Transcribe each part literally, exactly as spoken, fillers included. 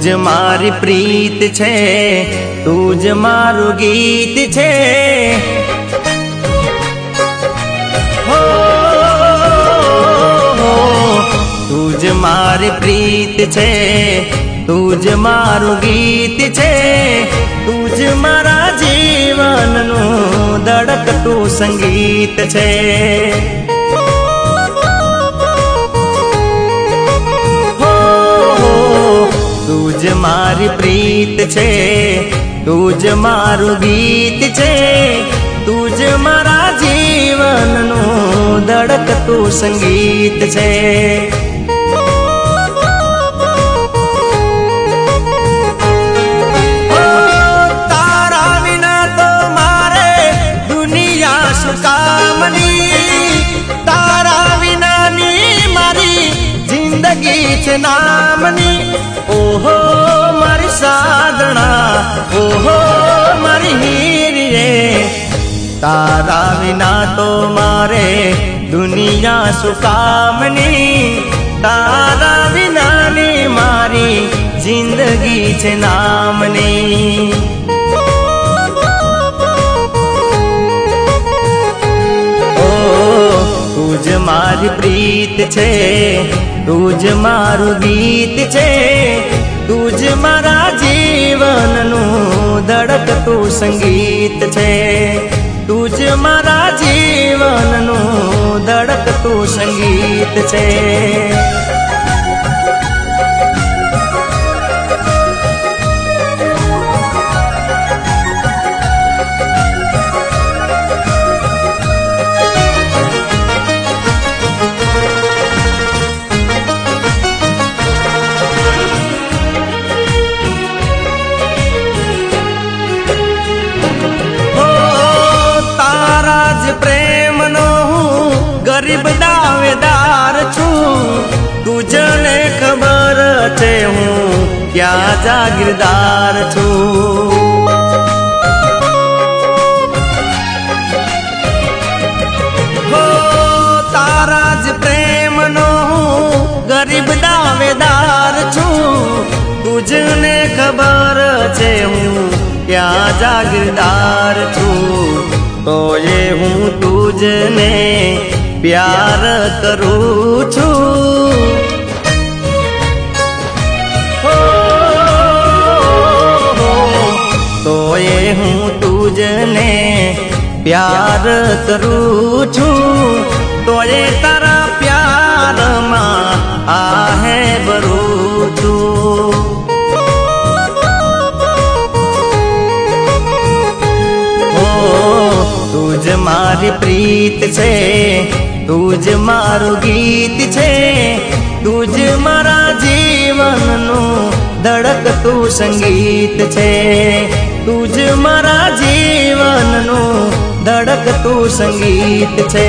તુજ મારી પ્રીત છે, તુજ મારું ગીત છે। હો તુજ મારી પ્રીત છે, તુજ મારું ગીત છે। તુજ મારા જીવનનું ધડકતું સંગીત છે। તુજ મારી પ્રીત છે, તુજ મારું ગીત છે। તુજ મારા જીવનનું ધડકતું સંગીત છે। તારા વિના તો મારે દુનિયા શું કામની, તારા વિનાની મારી જિંદગી છે નામની। ઓહો મારી સાધણા, ઓહો મારી હીરીએ, તારા વિના તો મારે દુનિયા શું કામની, તારા વિનાની મારી જિંદગી છે નામની। ઓ તુજ મારી પ્રીત છે, તુજ મારું ગીત છે। તુજ મારા જીવનનું ધડકતું સંગીત છે। તુજ મારા જીવનનું ધડકતું સંગીત છે। પ્રેમનો હું ગરીબ દાવેદાર છું, તુજને ખબર છે હું ક્યાં જાગીરદાર છું। હો તારા જ પ્રેમનો હું ગરીબ દાવેદાર છું, તુજને ખબર છે હું ક્યાં જાગીરદાર છું। તો એ હું તુજને પ્યાર કરું છું। હો તો એ હું તુજને પ્યાર કરું છું। તો એ તારા પ્યારમાં આહે ભરું છું। તુજ મારી પ્રીત છે, તુજ મારું ગીત છે। તુજ મારા જીવનનું ધડકતું સંગીત છે। તુજ મારા જીવનનું ધડકતું સંગીત છે।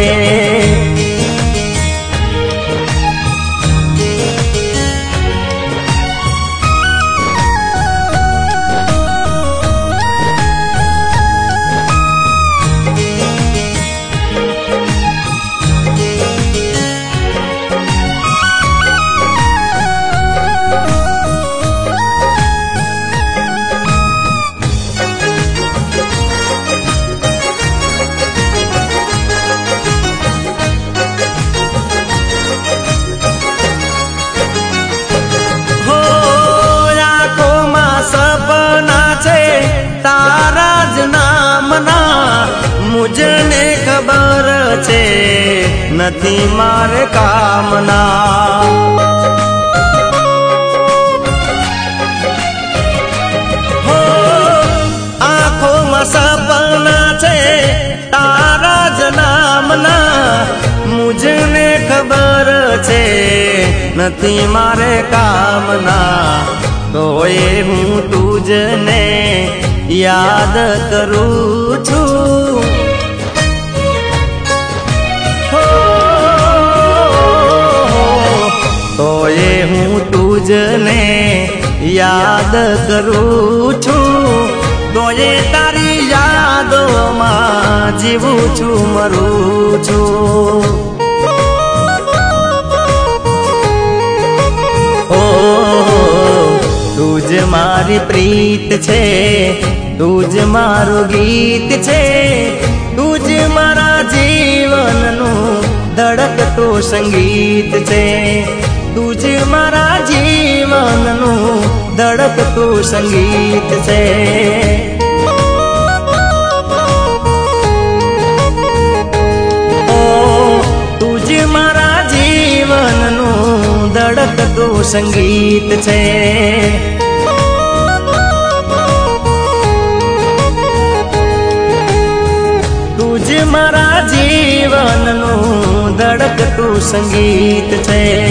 તારા જ નામના મુજને ખબર છે નથી મારે કામના। હો આંખોમાં સપના છે તારા જ નામના, મુજને ખબર છે નથી મારે કામના। તો એ હું તુજને યાદ કરું છું। હો તો એ હું તુજને યાદ કરું છું। તો એ તારી યાદોમાં જીવું છું, મરું છું। તુજ मारी प्रीत छे, तूज मारू गीत छे, तूज मारा जीवननु धड़कतो संगीत छे, तूज मारा जीवननु धड़कतो संगीत छे। तूज मारा जीवननु धड़कतो संगीत छे। तूज मारा जीवननु धड़कतो संगीत छे।